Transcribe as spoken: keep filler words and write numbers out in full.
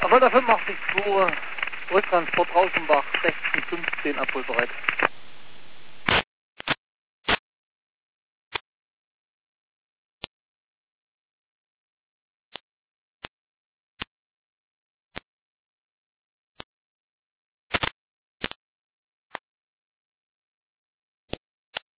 Volta fünfundachtzig zwei, Rücktransport Rauschenbach, sechzehn fünfzehn, abholbereit.